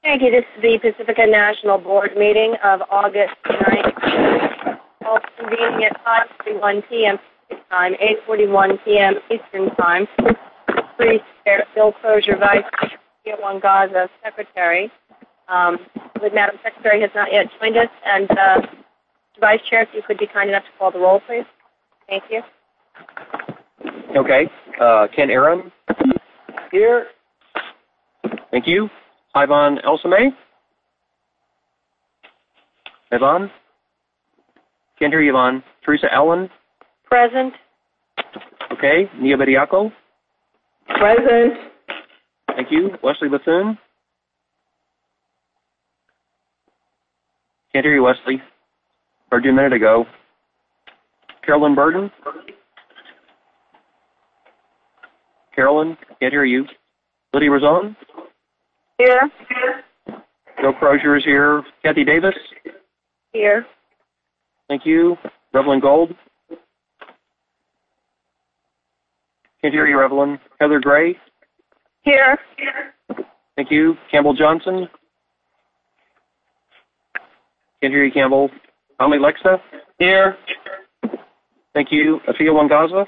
Thank you. This is the Pacifica National Board meeting of August 9th. All convening at 5:41 p.m. Pacific Time, 8:41 p.m. Eastern Time. Please, Bill Crozier, Vice Chair, Wangaza, Secretary. With Madam Secretary has not yet joined us. And Vice Chair, if you could be kind enough to call the roll, please. Thank you. Okay. Ken Aaron. Here. Thank you. Ivan Elsame. Ivan. Can't hear you, Ivan. Teresa Allen. Present. Okay. Nia Bediako. Present. Thank you. Wesley Bethune. Can't hear you, Wesley. Heard you a minute ago. Carolyn Burton. Carolyn, can't hear you. Lydia Razon. Here. Bill Crozier is here. Kathy Davis. Here. Thank you. Revelyn Gold. Can't hear you, Revelyn. Heather Gray. Here. Thank you. Campbell Johnson. Can't hear you, Campbell. Ali Lexa. Here. Thank you. Afia Wangaza.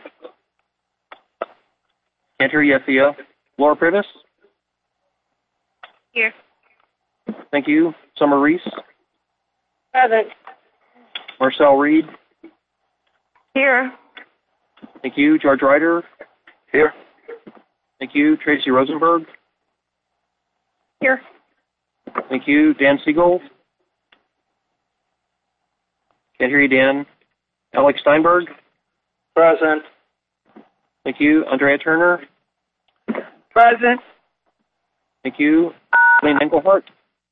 Can't hear you, Afia. Laura Privis. Here. Thank you. Summer Reese. Present. Marcel Reed. Here. Thank you. George Ryder. Here. Thank you. Tracy Rosenberg. Here. Thank you. Dan Siegel. Can't hear you, Dan. Alex Steinberg. Present. Thank you. Andrea Turner. Present. Thank you. Lynn Engelhart.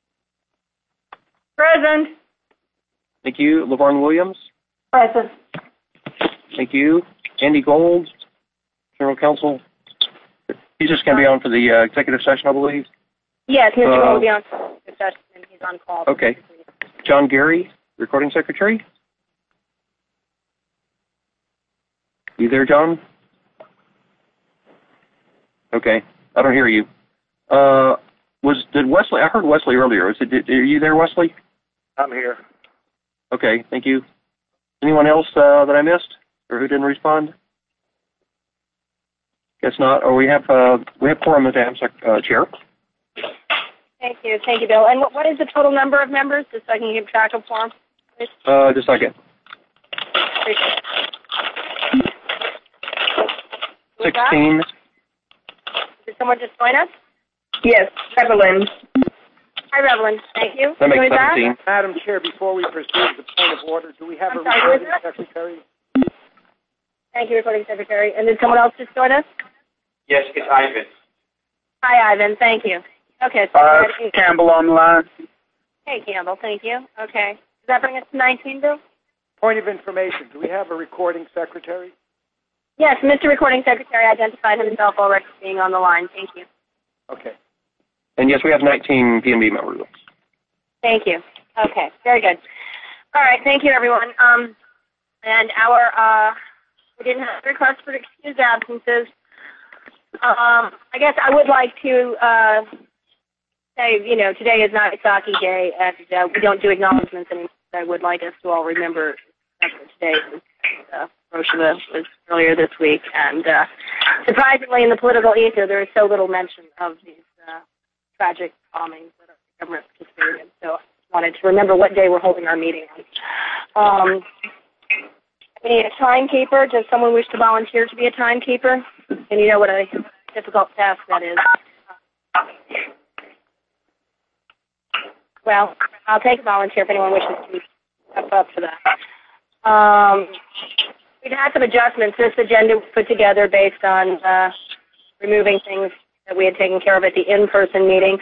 Present. Thank you. LaVarn Williams. Present. Thank you. Andy Gold, General Counsel. He's just going to be on for the executive session, I believe. Yes, Mr. Gold will be on the session, and he's on call. Okay. John Gary, Recording Secretary. You there, John? Okay. I don't hear you. Did Wesley? I heard Wesley earlier. Are you there, Wesley? I'm here. Okay. Thank you. Anyone else that I missed or who didn't respond? Guess not. Or we have quorum, Madam Chair. Thank you, Bill. And what is the total number of members, just so I can keep track of quorum? Just a second. 16. Did someone just join us? Yes, Evelyn. Hi, Revelyn. Thank you. That makes 17. Madam Chair, before we proceed to the point of order, do we have I'm a sorry, recording secretary? Thank you, Recording Secretary. And did someone else just join us? Yes, it's Ivan. Hi, Ivan. Thank you. Okay. So Campbell on the line. Hey, Campbell. Thank you. Okay. Does that bring us to 19, Bill? Point of information. Do we have a recording secretary? Yes, Mr. Recording Secretary identified himself already being on the line. Thank you. Okay. And yes, we have 19 PNB members. Thank you. Okay. Very good. All right. Thank you, everyone. And we didn't have a request for excused absences. I guess I would like to say, today is Nagasaki Day, and we don't do acknowledgments anymore. I would like us to all remember that today Hiroshima was earlier this week. And surprisingly, in the political ether, there is so little mention of these tragic bombings that our government participated in. So I wanted to remember what day we're holding our meeting on. We need a timekeeper. Does someone wish to volunteer to be a timekeeper? And you know what a difficult task that is. Well, I'll take a volunteer if anyone wishes to step up for that. We've had some adjustments. This agenda was put together based on removing things that we had taken care of at the in-person meeting.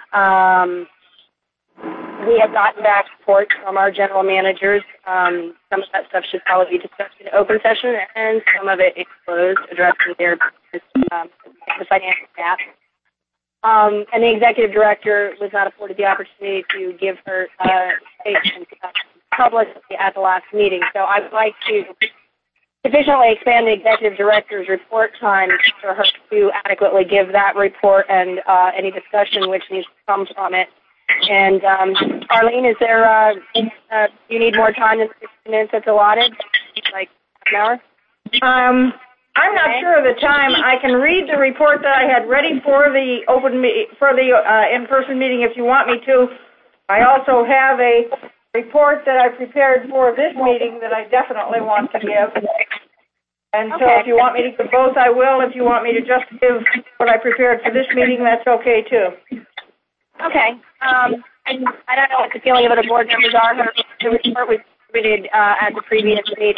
We have gotten back reports from our general managers. Some of that stuff should probably be discussed in open session, and some of it exposed, addressing their the financial gap. And the executive director was not afforded the opportunity to give her statement publicly at the last meeting. So I would like to sufficiently expand the executive director's report time for her to adequately give that report and any discussion which needs to come from it. And Arlene, is there? Do you need more time than 60 minutes that's allotted? Like an hour? I'm not sure of the time. I can read the report that I had ready for the in-person meeting if you want me to. I also have a report that I prepared for this meeting that I definitely want to give. And so if you want me to give both, I will. If you want me to just give what I prepared for this meeting, that's okay too. Okay. I don't know what the feeling of other board members are. The report we submitted at the previous meeting.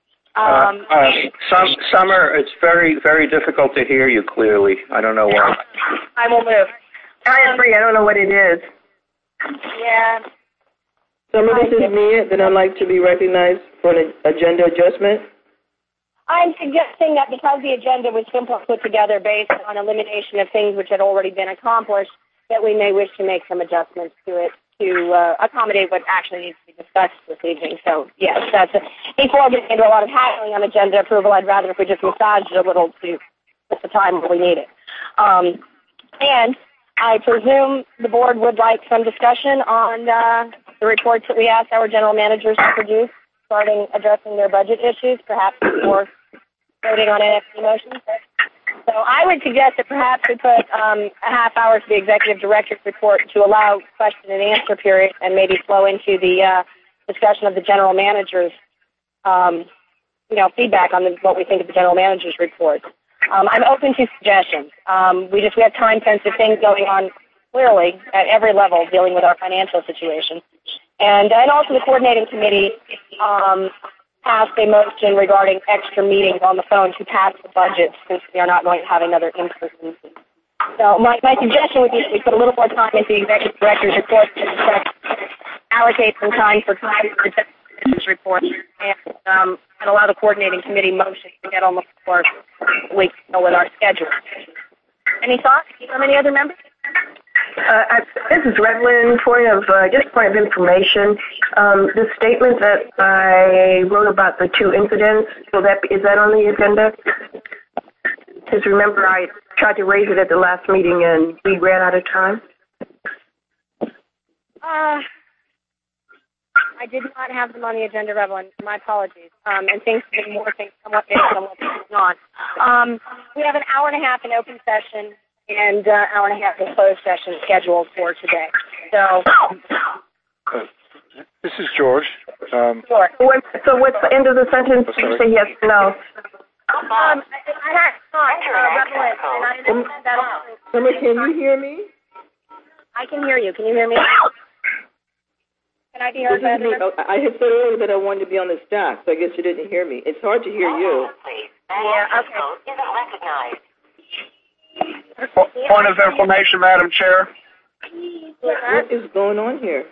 Summer, it's very, very difficult to hear you clearly. I don't know why. I will move. I agree. I don't know what it is. Yeah. Summer, this is Mia. Then I'd like to be recognized for an agenda adjustment. I'm suggesting that because the agenda was simply put together based on elimination of things which had already been accomplished, that we may wish to make some adjustments to it to accommodate what actually needs to be discussed this evening. So, yes, that's it. Before getting into a lot of haggling on agenda approval, I'd rather if we just massage it a little to put the time where we need it. And I presume the board would like some discussion on the reports that we asked our general managers to produce, starting addressing their budget issues, perhaps before voting on NFT motions. So I would suggest that perhaps we put a half hour to the executive director's report to allow question and answer period and maybe flow into the discussion of the general manager's, feedback on what we think of the general manager's report. I'm open to suggestions. We have time-sensitive things going on clearly at every level dealing with our financial situation. And also the coordinating committee passed a motion regarding extra meetings on the phone to pass the budget since we are not going to have another in-person meeting. So my suggestion would be that we put a little more time into the executive director's report to allocate some time for the executive report and allow the coordinating committee motion to get on the floor so we can know with our schedule. Any thoughts from any other members? This is Redlyn. Point of information. The statement that I wrote about the two incidents, is that on the agenda? Because remember, I tried to raise it at the last meeting and we ran out of time. I did not have them on the agenda, Redlyn. My apologies. And things have been more somewhat based on what's going on. We have an hour and a half in open session and hour and a half in closed session scheduled for today. So, This is George. sure. So what's the end of the sentence? You say yes or no? I had thought, Redlyn, and I understand that also. Summer, can you hear me? I can hear you. Can you hear me? Can I be heard better? I had said earlier that I wanted to be on the staff, so I guess you didn't hear me. It's hard to hear you. Yeah, okay. Point of information, Madam Chair. What is going on here?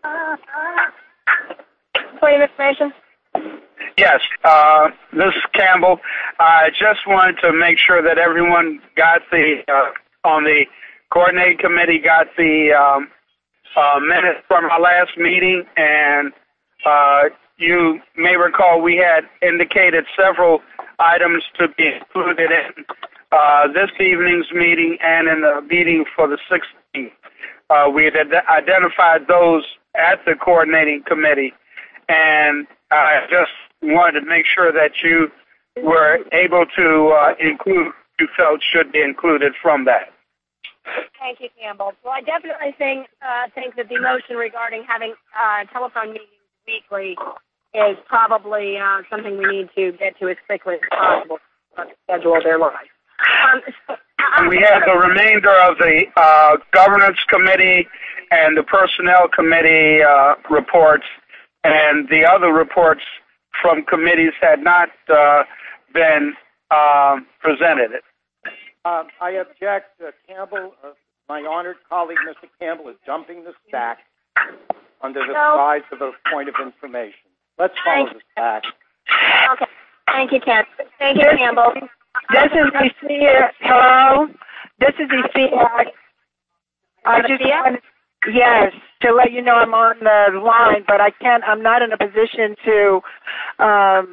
Point of information? Yes, this is Campbell. I just wanted to make sure that everyone got on the coordinating committee got the minutes from our last meeting, and you may recall we had indicated several items to be included in this evening's meeting and in the meeting for the 16th. We had identified those at the coordinating committee, and I just wanted to make sure that you were able to include you felt should be included from that. Thank you, Campbell. Well, I definitely think that the motion regarding having telephone meetings weekly is probably something we need to get to as quickly as possible on the schedule of their lives. We have the remainder of the governance committee and the personnel committee reports, and the other reports from committees had not been presented. I object. Campbell, my honored colleague, Mr. Campbell, is dumping the stack under the guise of a point of information. Let's follow the stack. Okay. Thank you, Ken. Thank you, Campbell. This is Lucia. Hello? This is Lucia. I just wanted, yes, to let you know I'm on the line, but I'm not in a position to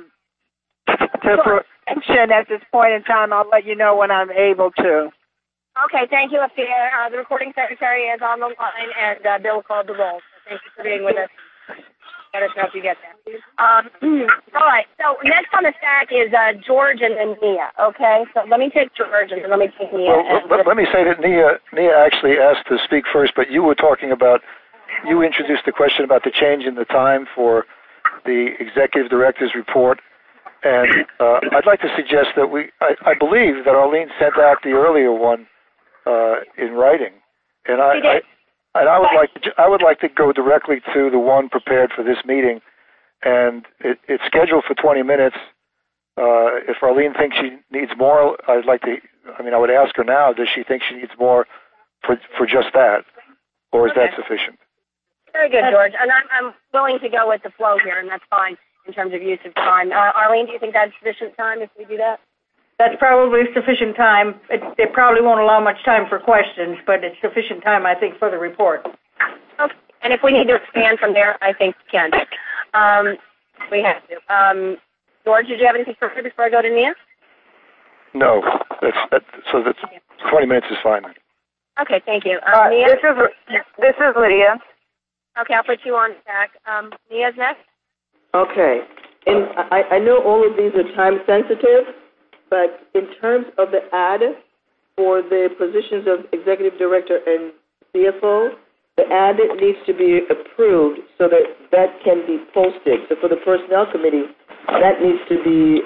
action at this point in time. I'll let you know when I'm able to. Okay, thank you, Althea. The recording secretary is on the line, and Bill called the roll. So thank you for being with us. Let us know if you get that. All right, so next on the stack is George and then Nia, okay? So let me take George and then let me take Nia. Well, let me say that Nia actually asked to speak first, but you were talking about, you introduced the question about the change in the time for the executive director's report, and I'd like to suggest that I believe that Arlene sent out the earlier one in writing, and I would like to go directly to the one prepared for this meeting, and it's scheduled for 20 minutes. If Arlene thinks she needs more, I would ask her now, does she think she needs more for just that, or is that sufficient? Very good, George. And I'm willing to go with the flow here, and that's fine in terms of use of time. Arlene, do you think that's sufficient time if we do that? That's probably sufficient time. It probably won't allow much time for questions, but it's sufficient time, I think, for the report. Okay. And if we need to expand from there, I think we can. We have to. George, did you have anything further before I go to Nia? No. So 20 minutes is fine. Okay, thank you. Nia? This is Lydia. Okay, I'll put you on stack. Nia's next. Okay. And I know all of these are time sensitive, but in terms of the ad for the positions of executive director and CFO, the ad needs to be approved so that can be posted. So for the personnel committee, that needs to be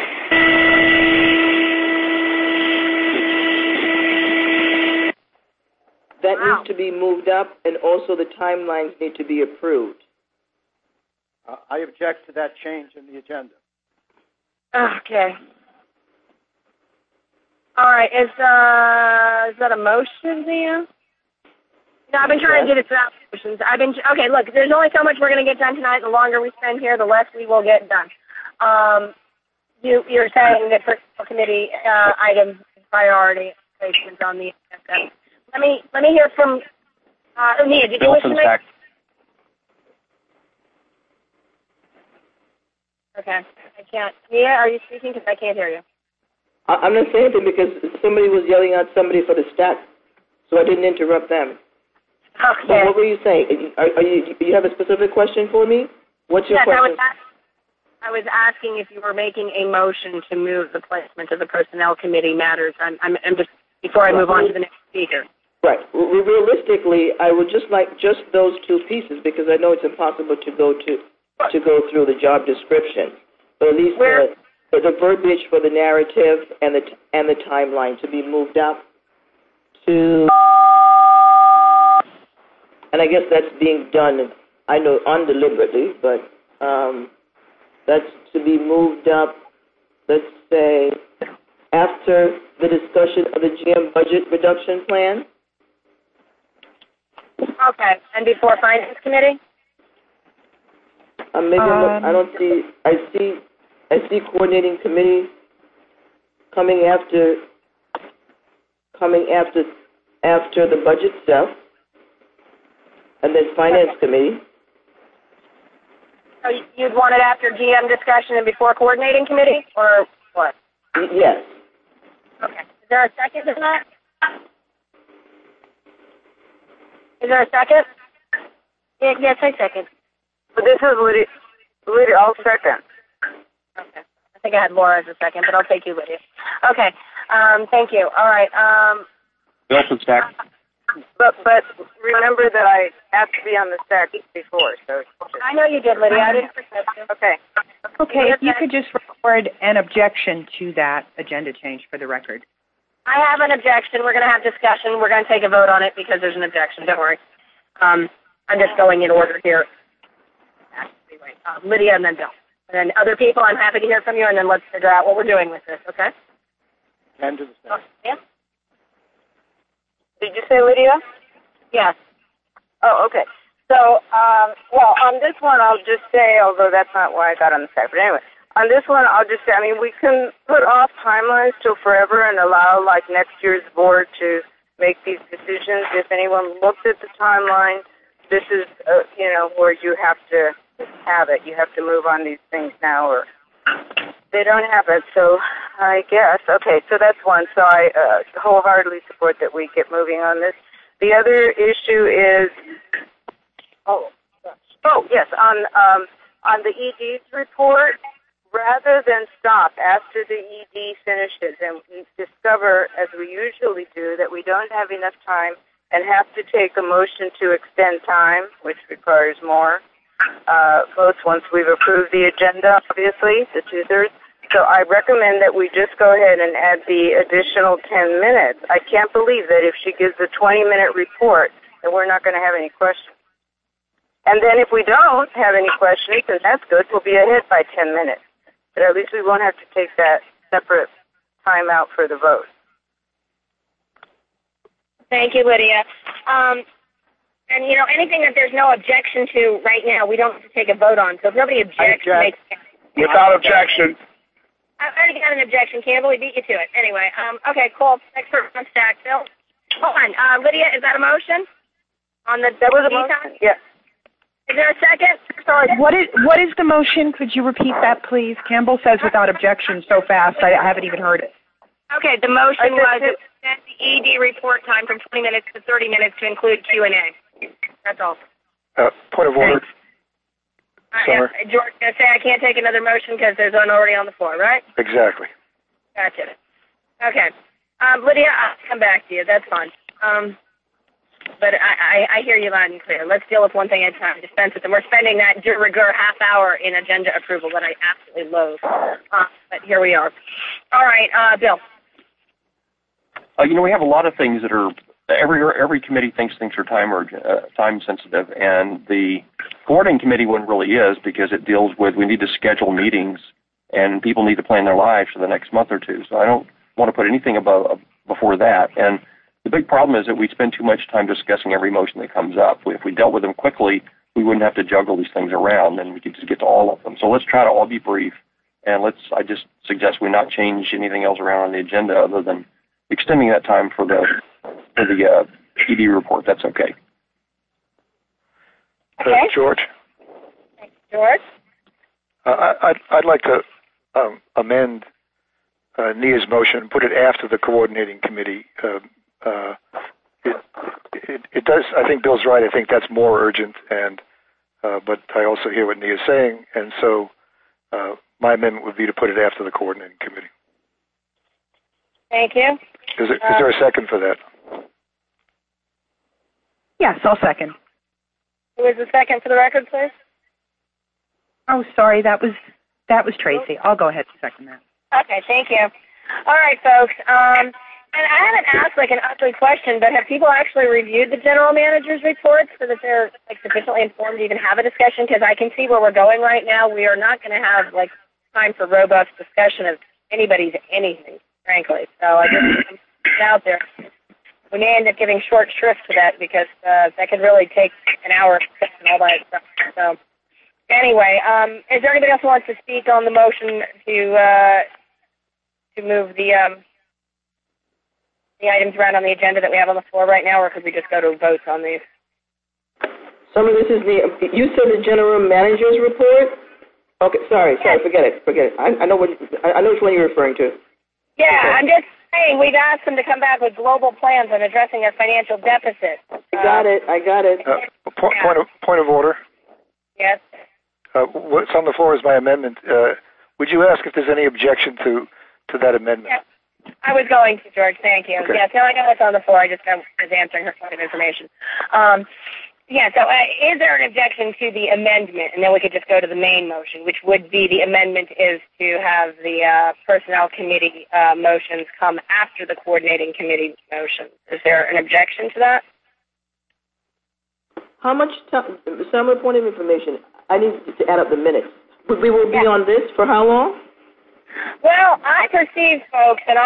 needs to be moved up, and also the timelines need to be approved. I object to that change in the agenda. Okay. All right. Is that a motion, Nia? No, I've been trying to do this without motions. Okay. Look, there's only so much we're going to get done tonight. The longer we spend here, the less we will get done. You're saying that for committee item priority placements on the agenda. Let me hear from Nia. Did you wish to make? Okay. I can't. Nia, are you speaking? Because I can't hear you. I'm not saying anything because somebody was yelling at somebody for the stack, so I didn't interrupt them. Okay. So what were you saying? You have a specific question for me? What's your question? I was asking if you were making a motion to move the placement of the personnel committee matters. I'm just before I move on to the next speaker. Right. Realistically, I would just like just those two pieces because I know it's impossible to go through the job description, but at least the verbiage for the narrative and the timeline to be moved up to, and I guess that's being done. I know undeliberately, but that's to be moved up. Let's say after the discussion of the GM budget reduction plan. Okay, and before finance committee. Maybe I don't see. I see coordinating committee coming after the budget stuff, and then finance committee. So you'd want it after GM discussion and before coordinating committee, or what? Yes. Okay. Is there a second to that? Is there a second? Yes, I second. This is Lydia. I'll second. Okay. I think I had Laura as a second, but I'll take you, Lydia. Okay. Thank you. All right. Wilson stack. But remember that I have to be on the stack before. So I know you did, Lydia. I didn't forget you. Okay. Okay. If you could just record an objection to that agenda change for the record. I have an objection. We're going to have discussion. We're going to take a vote on it because there's an objection. Don't worry. I'm just going in order here. Anyway, Lydia and then Bill. And then other people, I'm happy to hear from you, and then let's figure out what we're doing with this, okay? And to the staff. Yeah? Did you say Lydia? Yes. Oh, okay. So, on this one, I'll just say, although that's not why I got on the stack, but anyway, on this one, I'll just say, we can put off timelines till forever and allow, next year's board to make these decisions. If anyone looked at the timeline, this is, where you have to have it. You have to move on these things now, or they don't have it. So I guess. Okay, so that's one. So I wholeheartedly support that we get moving on this. The other issue is, yes, on the ED's report, rather than stop after the ED finishes and we discover, as we usually do, that we don't have enough time and have to take a motion to extend time, which requires more votes once we've approved the agenda, obviously, the 2/3. So I recommend that we just go ahead and add the additional 10 minutes. I can't believe that if she gives a 20-minute report, that we're not going to have any questions. And then if we don't have any questions, then that's good. We'll be ahead by 10 minutes. But at least we won't have to take that separate time out for the vote. Thank you, Lydia. And, anything that there's no objection to right now, we don't have to take a vote on. So if nobody objects, without objection. I've already got an objection. Campbell, we beat you to it. Anyway, okay, cool. Next person on stack. Bill? Hold on. Lydia, is that a motion? That was a motion? Yes. Is there a second? Sorry, what is the motion? Could you repeat that, please? Campbell says without objection so fast, I haven't even heard it. Okay, the motion was to extend the ED report time from 20 minutes to 30 minutes to include Q&A. That's all. Point of order. Yeah, George, going to say I can't take another motion because there's one already on the floor, right? Exactly. Gotcha. Okay. Lydia, I'll come back to you. That's fine. But I hear you loud and clear. Let's deal with one thing at a time. Dispense with them. We're spending that de rigueur half hour in agenda approval that I absolutely loathe. But here we are. All right, Bill. We have a lot of things that are every committee thinks things are time sensitive, and the coordinating committee one really is, because it deals with, we need to schedule meetings and people need to plan their lives for the next month or two. So I don't want to put anything before that. And the big problem is that we spend too much time discussing every motion that comes up. If we dealt with them quickly, we wouldn't have to juggle these things around, and we could just get to all of them. So let's try to all be brief, and I just suggest we not change anything else around on the agenda other than extending that time for the ED report. That's okay. Okay. George? Thanks, George. I'd like to amend Nia's motion, put it after the coordinating committee. It does. I think Bill's right. I think that's more urgent, but I also hear what Nia's saying, and so my amendment would be to put it after the coordinating committee. Thank you. Is there a second for that? Yes, I'll second. Who is the second for the record, please? Oh, sorry, that was Tracy. I'll go ahead and second that. Okay, thank you. All right, folks. And I haven't asked an ugly question, but have people actually reviewed the general manager's reports so that they're sufficiently informed to even have a discussion? Because I can see where we're going right now. We are not going to have time for robust discussion of anybody's anything, frankly. So I just put it out there. We may end up giving short shrift to that because that could really take an hour and all that stuff. So anyway, is there anybody else who wants to speak on the motion to move the items around on the agenda that we have on the floor right now, or could we just go to votes on these? Some of this is you said the general manager's report? Okay, sorry, forget it. I know which one you're referring to. Yeah, okay. I'm just saying we've asked them to come back with global plans on addressing their financial deficit. I got it. Point of order. Yes. What's on the floor is my amendment. Would you ask if there's any objection to that amendment? Yeah. I was going to, George. Thank you. Okay. Yes, no, I know what's on the floor. I just was answering her point of information. So is there an objection to the amendment? And then we could just go to the main motion, which would be the amendment is to have the Personnel Committee motions come after the Coordinating Committee motions. Is there an objection to that? How much time? Summary point of information. I need to add up the minutes. We will be on this for how long? Well, I perceive, folks, and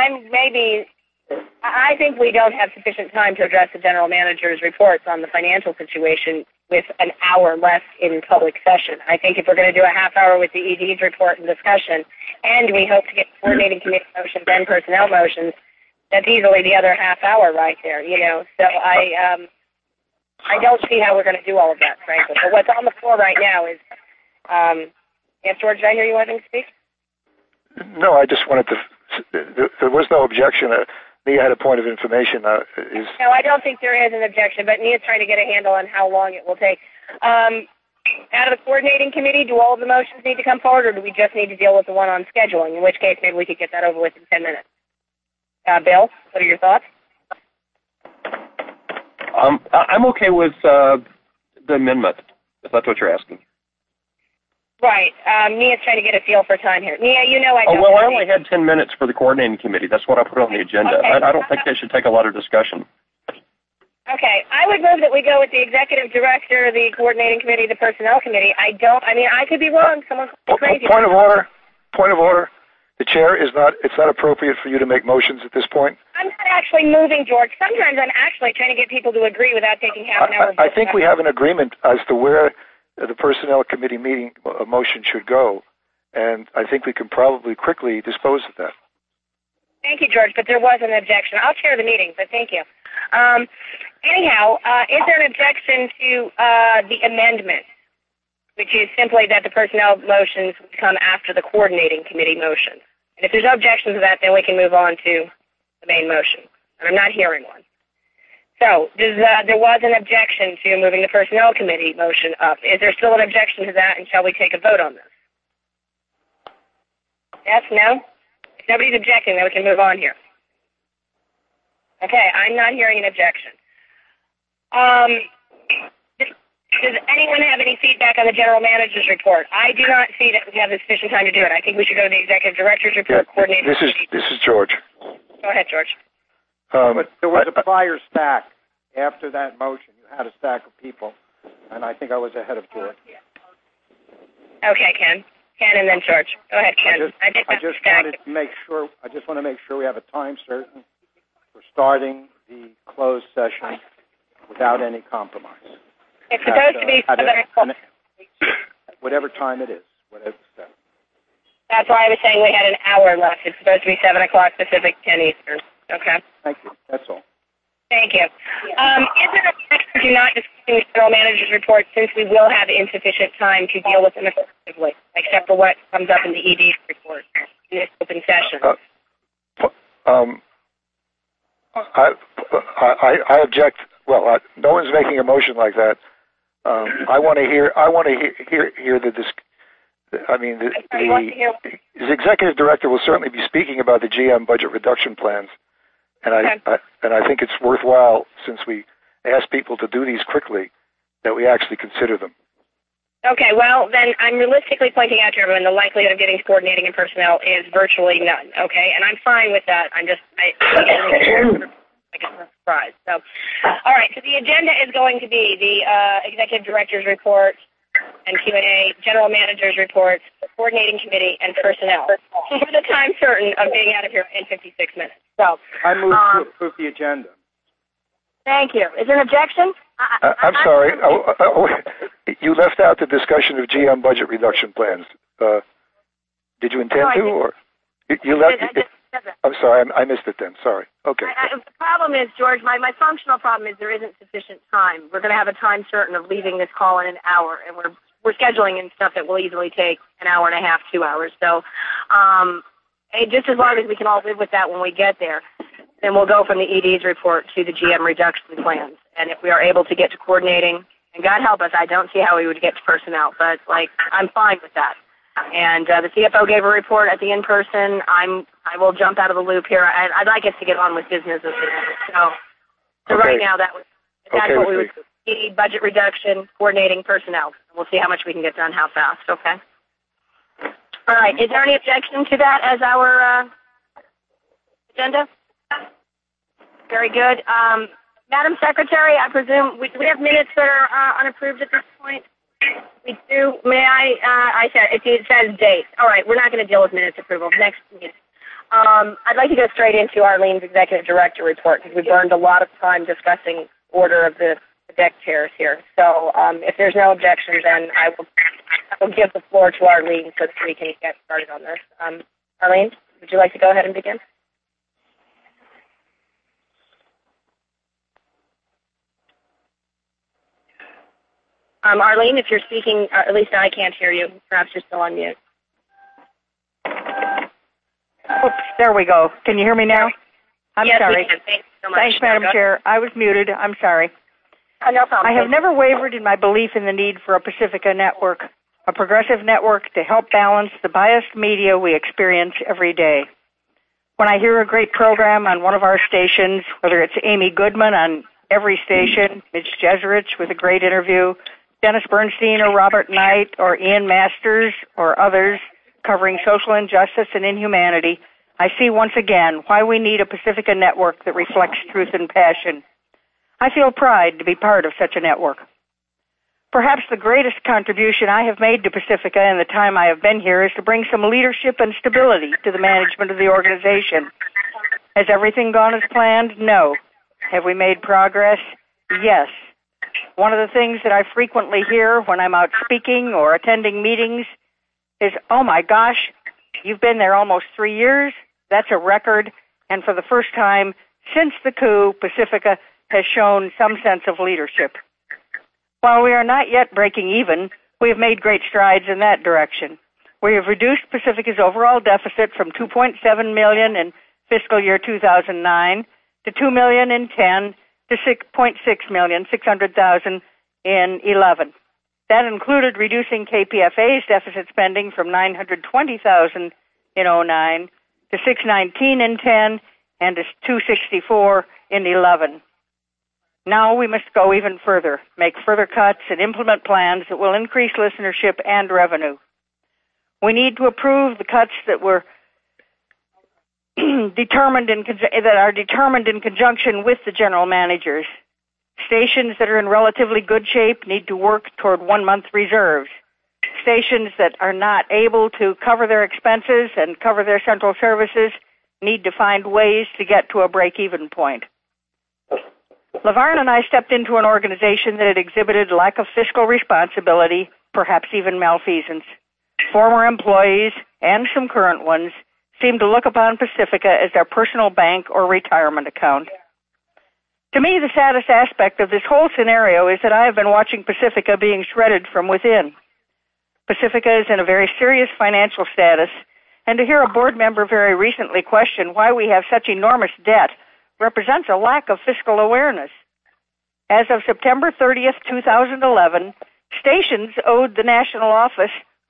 I think we don't have sufficient time to address the general manager's reports on the financial situation with an hour left in public session. I think if we're going to do a half hour with the ED's report and discussion, and we hope to get coordinating committee motions and personnel motions, that's easily the other half hour right there, So I don't see how we're going to do all of that, frankly. But what's on the floor right now is, yes, George, did I hear you wanting to speak? No, I just wanted to there was no objection. Nia had a point of information. No, I don't think there is an objection, but Nia's trying to get a handle on how long it will take. Out of the coordinating committee, do all of the motions need to come forward, or do we just need to deal with the one on scheduling, in which case maybe we could get that over with in 10 minutes? Bill, what are your thoughts? I'm okay with the amendment, if that's what you're asking. Right. Nia's trying to get a feel for time here. Nia, you know I don't... I only had 10 minutes for the coordinating committee. That's what I put on the agenda. Okay. I don't think they should take a lot of discussion. Okay. I would move that we go with the executive director, the coordinating committee, the personnel committee. I could be wrong. Someone's crazy. Point of order. Point of order. The chair it's not appropriate for you to make motions at this point. I'm not actually moving, George. Sometimes I'm actually trying to get people to agree without taking half an hour. I think we have an agreement as to where the personnel committee meeting motion should go, and I think we can probably quickly dispose of that. Thank you, George, but there was an objection. I'll chair the meeting, but thank you. Anyhow, is there an objection to the amendment, which is simply that the personnel motions would come after the coordinating committee motions? And if there's no objection to that, then we can move on to the main motion. And I'm not hearing one. So, there was an objection to moving the personnel committee motion up. Is there still an objection to that, and shall we take a vote on this? Yes, no? If nobody's objecting, then we can move on here. Okay, I'm not hearing an objection. Does anyone have any feedback on the general manager's report? I do not see that we have sufficient time to do it. I think we should go to the executive director's report. Coordinating. This is George. Go ahead, George. But there was a prior stack after that motion. You had a stack of people, and I think I was ahead of George. Okay, Ken. Ken and then George. Go ahead, Ken. I just want to make sure we have a time certain for starting the closed session without any compromise. It's supposed to be 7 o'clock. Whatever time it is, whatever the step. That's why I was saying we had an hour left. It's supposed to be 7 o'clock Pacific, 10 Eastern. Okay. Thank you. That's all. Thank you. Is there a objection to not discussing the general manager's report, since we will have insufficient time to deal with them effectively, except for what comes up in the ED's report in this open session? I object. Well, no one's making a motion like that. I want to hear the executive director will certainly be speaking about the GM budget reduction plans, and I think it's worthwhile, since we ask people to do these quickly, that we actually consider them. Okay, well, then I'm realistically pointing out to everyone the likelihood of getting coordinating and personnel is virtually none, okay? And I'm fine with that. I'm surprised. So, all right, so the agenda is going to be the executive director's report and Q&A, general manager's reports, coordinating committee, and personnel, for the time certain of being out of here in 56 minutes. So I move to approve the agenda. Thank you. Is there an objection? I'm sorry. You left out the discussion of GM budget reduction plans. Did you intend to, or you left? I'm sorry, I missed it then. Sorry. Okay. The problem is, George, my functional problem is there isn't sufficient time. We're going to have a time certain of leaving this call in an hour, and we're scheduling in stuff that will easily take an hour and a half, 2 hours. So just as long as we can all live with that when we get there, then we'll go from the ED's report to the GM reduction plans. And if we are able to get to coordinating, and God help us, I don't see how we would get to personnel, but I'm fine with that. And the CFO gave a report at the in-person. I will jump out of the loop here. I'd like us to get on with business. So okay. Right now, that's what we would do. Budget reduction, coordinating personnel. We'll see how much we can get done, how fast, okay? All right. Is there any objection to that as our agenda? Very good. Madam Secretary, I presume we have minutes that are unapproved at this point? We do. May I said it says date. All right, we're not going to deal with minutes approval. Next meeting. I'd like to go straight into Arlene's executive director report, because we burned a lot of time discussing order of the deck chairs here. So if there's no objection, then I will give the floor to Arlene so that we can get started on this. Arlene, would you like to go ahead and begin? Arlene, if you're speaking, at least I can't hear you. Perhaps you're still on mute. Oops, there we go. Can you hear me now? I'm yes, sorry. We can. Thanks so much. Thanks, Madam Chair. I was muted. I'm sorry. No problem. I have never wavered in my belief in the need for a Pacifica network, a progressive network to help balance the biased media we experience every day. When I hear a great program on one of our stations, whether it's Amy Goodman on every station, Mitch Jeserich with a great interview, Dennis Bernstein or Robert Knight or Ian Masters or others covering social injustice and inhumanity, I see once again why we need a Pacifica network that reflects truth and passion. I feel pride to be part of such a network. Perhaps the greatest contribution I have made to Pacifica in the time I have been here is to bring some leadership and stability to the management of the organization. Has everything gone as planned? No. Have we made progress? Yes. One of the things that I frequently hear when I'm out speaking or attending meetings is, oh my gosh, you've been there almost 3 years? That's a record. And for the first time since the coup, Pacifica has shown some sense of leadership. While we are not yet breaking even, we have made great strides in that direction. We have reduced Pacifica's overall deficit from $2.7 million in fiscal year 2009 to $2 million in 10 to $6.6 million, 600,000 in 11. That included reducing KPFA's deficit spending from $920,000 in 09 to $619 in 10 and to $264 in 11. Now we must go even further, make further cuts, and implement plans that will increase listenership and revenue. We need to approve the cuts that were determined in conjunction with the general managers. Stations that are in relatively good shape need to work toward 1 month reserves. Stations that are not able to cover their expenses and cover their central services need to find ways to get to a break-even point. Lavarne and I stepped into an organization that had exhibited lack of fiscal responsibility, perhaps even malfeasance. Former employees, and some current ones, seemed to look upon Pacifica as their personal bank or retirement account. To me, the saddest aspect of this whole scenario is that I have been watching Pacifica being shredded from within. Pacifica is in a very serious financial status, and to hear a board member very recently question why we have such enormous debt represents a lack of fiscal awareness. As of September 30th, 2011, stations owed the national office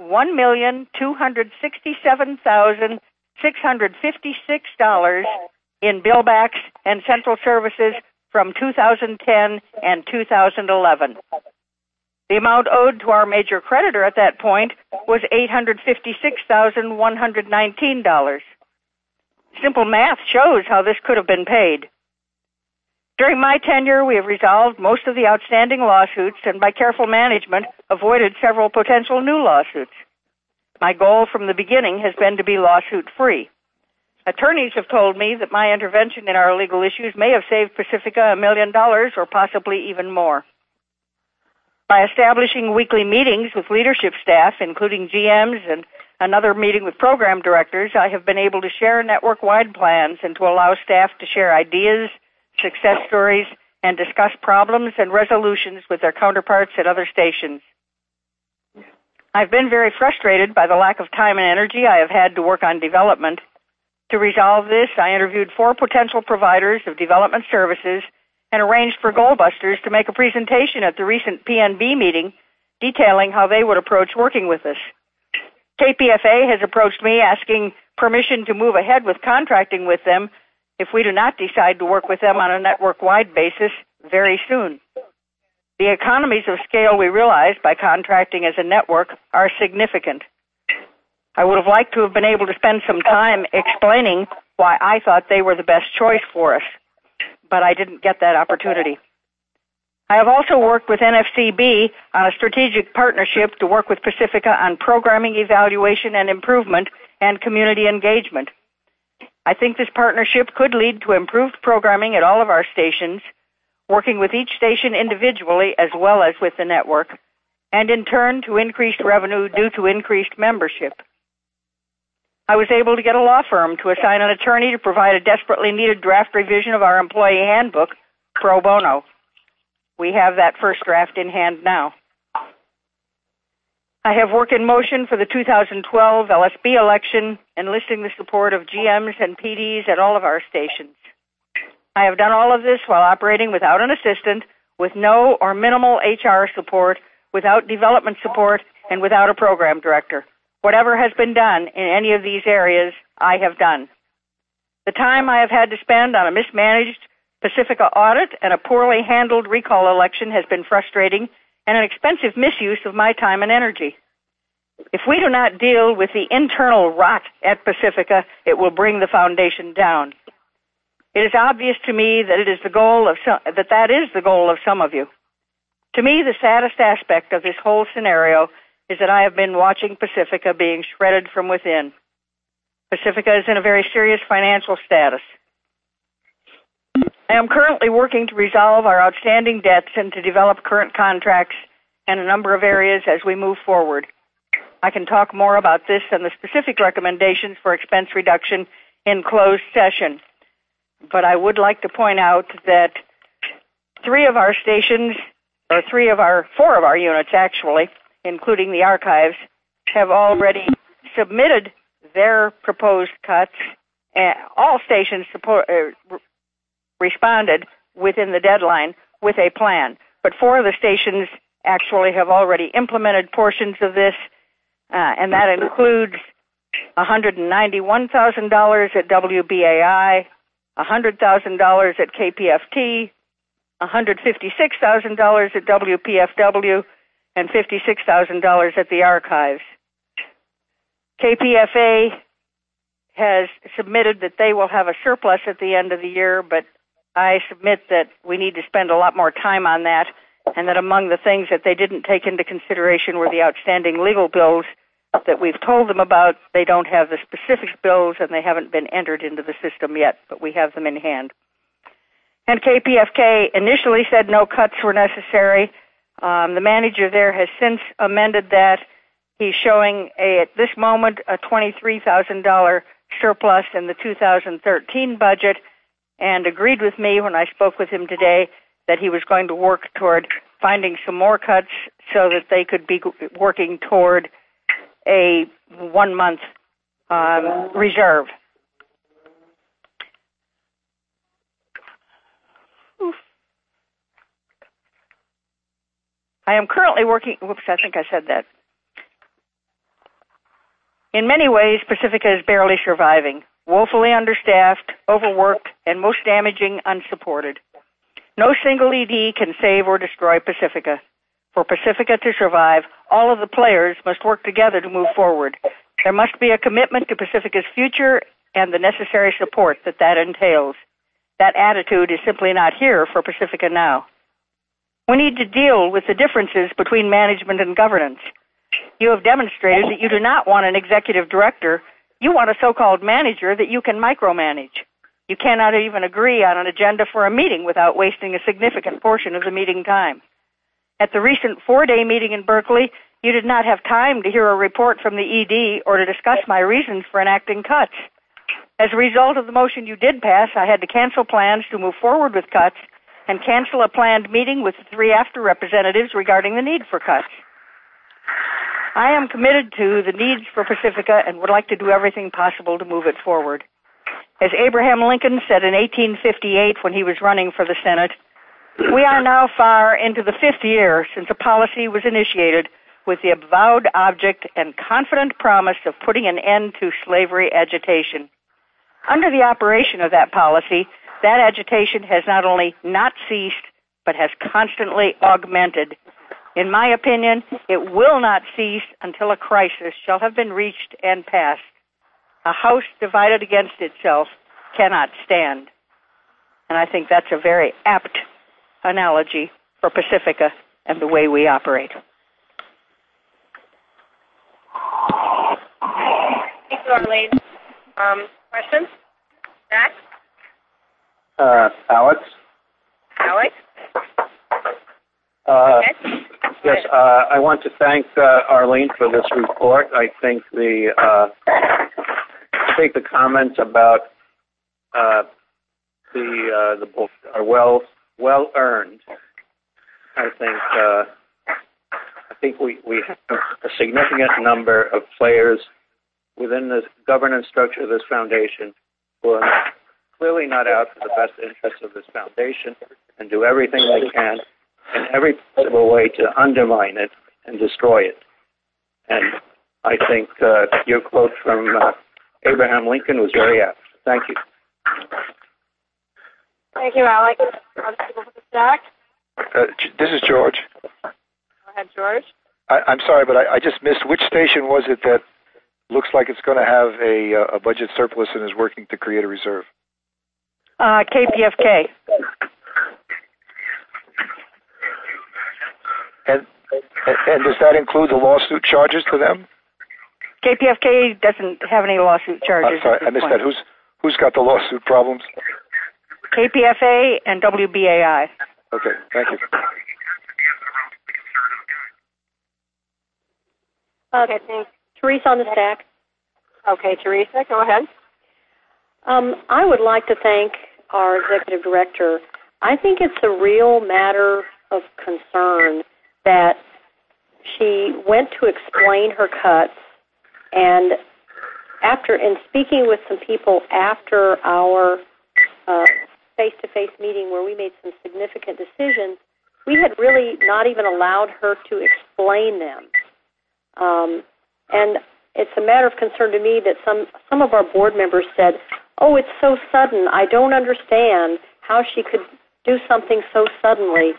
$1,267,656 in billbacks and central services from 2010 and 2011. The amount owed to our major creditor at that point was $856,119. Simple math shows how this could have been paid. During my tenure, we have resolved most of the outstanding lawsuits and by careful management avoided several potential new lawsuits. My goal from the beginning has been to be lawsuit-free. Attorneys have told me that my intervention in our legal issues may have saved Pacifica $1 million or possibly even more. By establishing weekly meetings with leadership staff, including GMs and another meeting with program directors, I have been able to share network-wide plans and to allow staff to share ideas, success stories, and discuss problems and resolutions with their counterparts at other stations. I've been very frustrated by the lack of time and energy I have had to work on development. To resolve this, I interviewed 4 potential providers of development services and arranged for Goalbusters to make a presentation at the recent PNB meeting detailing how they would approach working with us. KPFA has approached me asking permission to move ahead with contracting with them if we do not decide to work with them on a network-wide basis very soon. The economies of scale we realize by contracting as a network are significant. I would have liked to have been able to spend some time explaining why I thought they were the best choice for us, but I didn't get that opportunity. I have also worked with NFCB on a strategic partnership to work with Pacifica on programming evaluation and improvement and community engagement. I think this partnership could lead to improved programming at all of our stations, working with each station individually as well as with the network, and in turn to increased revenue due to increased membership. I was able to get a law firm to assign an attorney to provide a desperately needed draft revision of our employee handbook pro bono. We have that first draft in hand now. I have work in motion for the 2012 LSB election, enlisting the support of GMs and PDs at all of our stations. I have done all of this while operating without an assistant, with no or minimal HR support, without development support, and without a program director. Whatever has been done in any of these areas, I have done. The time I have had to spend on a mismanaged Pacifica audit and a poorly handled recall election has been frustrating and an expensive misuse of my time and energy. If we do not deal with the internal rot at Pacifica, it will bring the foundation down. It is obvious to me that that is the goal of some of you. To me, the saddest aspect of this whole scenario is that I have been watching Pacifica being shredded from within. Pacifica is in a very serious financial status. I am currently working to resolve our outstanding debts and to develop current contracts in a number of areas as we move forward. I can talk more about this and the specific recommendations for expense reduction in closed session. But I would like to point out that four of our units actually, including the archives, have already submitted their proposed cuts. All stations responded within the deadline with a plan. But 4 of the stations actually have already implemented portions of this, and that includes $191,000 at WBAI, $100,000 at KPFT, $156,000 at WPFW, and $56,000 at the archives. KPFA has submitted that they will have a surplus at the end of the year, but I submit that we need to spend a lot more time on that, and that among the things that they didn't take into consideration were the outstanding legal bills that we've told them about. They don't have the specific bills, and they haven't been entered into the system yet, but we have them in hand. And KPFK initially said no cuts were necessary. The manager there has since amended that. He's showing, at this moment, a $23,000 surplus in the 2013 budget, and agreed with me when I spoke with him today that he was going to work toward finding some more cuts so that they could be working toward a 1-month reserve. I am currently working, I think I said that. In many ways, Pacifica is barely surviving, woefully understaffed, overworked, and most damaging, unsupported. No single ED can save or destroy Pacifica. For Pacifica to survive, all of the players must work together to move forward. There must be a commitment to Pacifica's future and the necessary support that entails. That attitude is simply not here for Pacifica now. We need to deal with the differences between management and governance. You have demonstrated that you do not want an executive director. You want a so-called manager that you can micromanage. You cannot even agree on an agenda for a meeting without wasting a significant portion of the meeting time. At the recent 4-day meeting in Berkeley, you did not have time to hear a report from the ED or to discuss my reasons for enacting cuts. As a result of the motion you did pass, I had to cancel plans to move forward with cuts and cancel a planned meeting with the 3 AFTRA representatives regarding the need for cuts. I am committed to the needs for Pacifica and would like to do everything possible to move it forward. As Abraham Lincoln said in 1858 when he was running for the Senate, we are now far into the 5th year since a policy was initiated with the avowed object and confident promise of putting an end to slavery agitation. Under the operation of that policy, that agitation has not only not ceased, but has constantly augmented. In my opinion, it will not cease until a crisis shall have been reached and passed. A house divided against itself cannot stand. And I think that's a very apt analogy for Pacifica and the way we operate. Thank you, Arlene. Questions? Zach? Alex? Alex? Yes, I want to thank Arlene for this report. I think the comments about the book are well earned. I think we have a significant number of players within the governance structure of this foundation who are clearly not out for the best interests of this foundation and do everything they can in every possible way to undermine it and destroy it. And I think your quote from Abraham Lincoln was very apt. Thank you. Thank you, Alec. Other people with the stack? This is George. Go ahead, George. I'm sorry, but I just missed. Which station was it that looks like it's going to have a budget surplus and is working to create a reserve? KPFK. And does that include the lawsuit charges to them? KPFK doesn't have any lawsuit charges. I'm sorry, I missed that. Who's got the lawsuit problems? KPFA and WBAI. Okay, thank you. Okay, thanks. Teresa on the stack. Okay, Teresa, go ahead. I would like to thank our executive director. I think it's a real matter of concern that she went to explain her cuts, and in speaking with some people after our face-to-face meeting where we made some significant decisions, we had really not even allowed her to explain them. And it's a matter of concern to me that some of our board members said, "Oh, it's so sudden. I don't understand how she could do something so suddenly."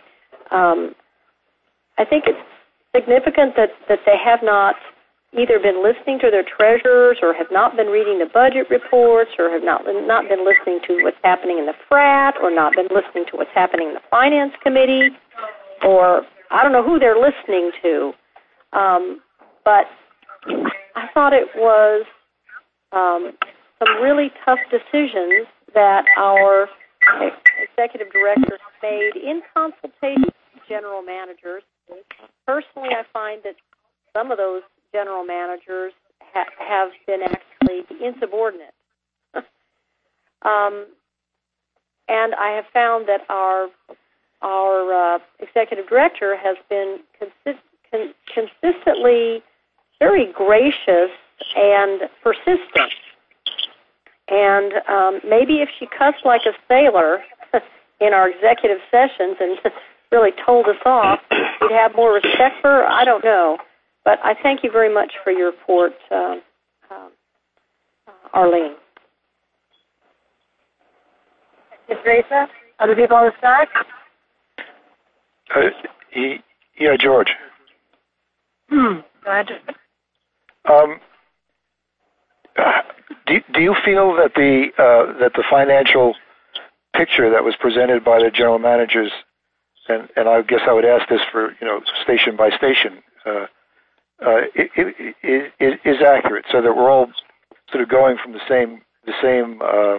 I think it's significant that they have not either been listening to their treasurers or have not been reading the budget reports or have not been listening to what's happening in the FRAT or not been listening to what's happening in the Finance Committee, or I don't know who they're listening to. But I thought it was some really tough decisions that our executive director made in consultation with general managers. Personally, I find that some of those general managers have been actually insubordinate. And I have found that our executive director has been consistently very gracious and persistent. And maybe if she cussed like a sailor in our executive sessions and really told us off, we'd have more respect for her. I don't know. But I thank you very much for your report, Arlene. Teresa, other people on the stack? Yeah, George. Go ahead. Do you feel that the financial picture that was presented by the general managers, and I guess I would ask this for station by station, is accurate, so that we're all sort of going from the same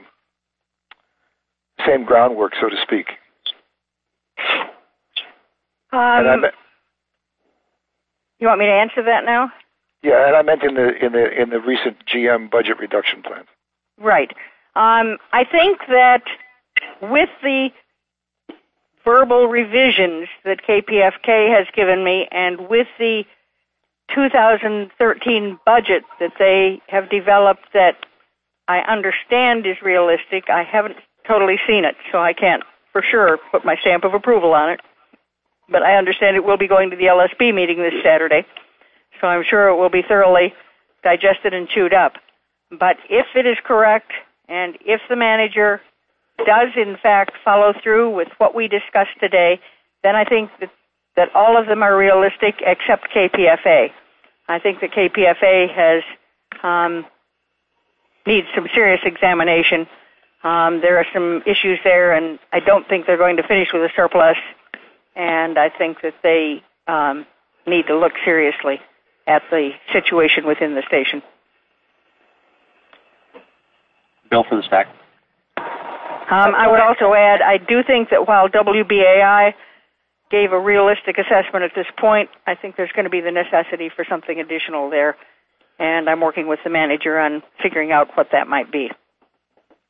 groundwork, so to speak? You want me to answer that now? Yeah, and I meant in the recent GM budget reduction plans. Right. I think that with the verbal revisions that KPFK has given me and with the 2013 budget that they have developed that I understand is realistic, I haven't totally seen it, so I can't for sure put my stamp of approval on it. But I understand it will be going to the LSB meeting this Saturday, so I'm sure it will be thoroughly digested and chewed up. But if it is correct, and if the manager does in fact follow through with what we discussed today, then I think that all of them are realistic except KPFA. I think that KPFA has needs some serious examination. There are some issues there, and I don't think they're going to finish with a surplus. And I think that they need to look seriously at the situation within the station. Bill for the stack. I would also add, I do think that while WBAI gave a realistic assessment at this point, I think there's going to be the necessity for something additional there. And I'm working with the manager on figuring out what that might be.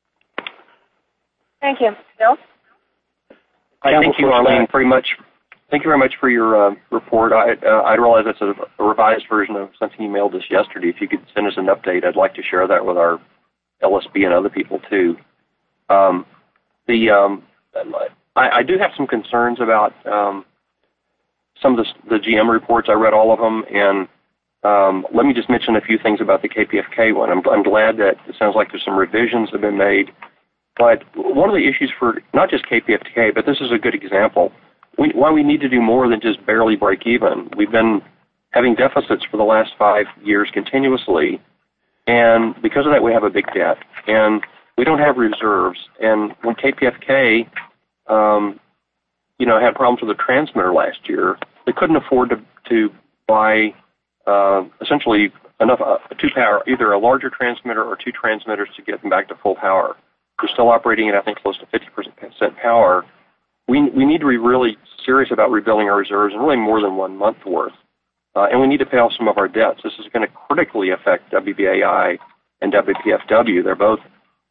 Thank you. Bill? I think you, Arlene, pretty much Thank you very much for your report. I realize that's a revised version of something you mailed us yesterday. If you could send us an update, I'd like to share that with our LSB and other people too. I do have some concerns about some of the GM reports. I read all of them, and let me just mention a few things about the KPFK one. I'm glad that it sounds like there's some revisions that have been made. But one of the issues for not just KPFK, but this is a good example, why we need to do more than just barely break even. We've been having deficits for the last 5 years continuously, and because of that we have a big debt, and we don't have reserves. And when KPFK, had problems with the transmitter last year, they couldn't afford to buy essentially enough two power, either a larger transmitter or two transmitters to get them back to full power. We're still operating at, I think, close to 50% power. We need to be really serious about rebuilding our reserves, and really more than 1 month worth. And we need to pay off some of our debts. This is going to critically affect WBAI and WPFW. They're both,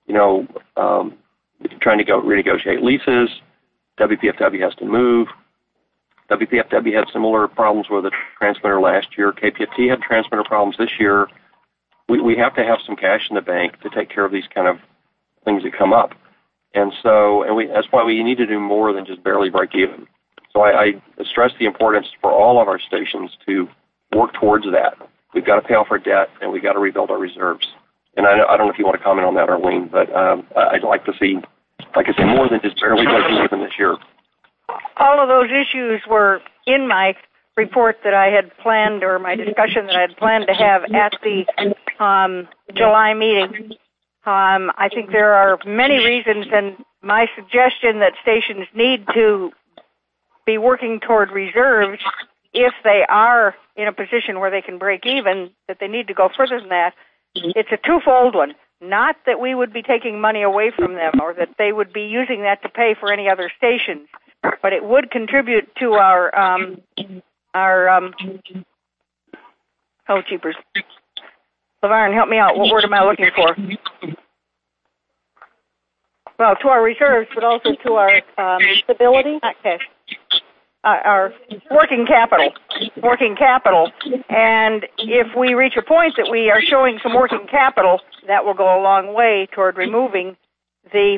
trying to renegotiate leases. WPFW has to move. WPFW had similar problems with a transmitter last year. KPFT had transmitter problems this year. We have to have some cash in the bank to take care of these kind of things that come up. And that's why we need to do more than just barely break even. So I stress the importance for all of our stations to work towards that. We've got to pay off our debt, and we've got to rebuild our reserves. And I don't know if you want to comment on that, Arlene, but I'd like to see, like I say, more than just barely breaking even this year. All of those issues were in my report that I had planned, or my discussion that I had planned to have at the July meeting. I think there are many reasons, and my suggestion that stations need to be working toward reserves if they are in a position where they can break even, that they need to go further than that. It's a twofold one. Not that we would be taking money away from them or that they would be using that to pay for any other stations, but it would contribute to our jeepers. LaVarn, help me out. What word am I looking for? Well, to our reserves, but also to our stability. Okay. Our working capital. And if we reach a point that we are showing some working capital, that will go a long way toward removing the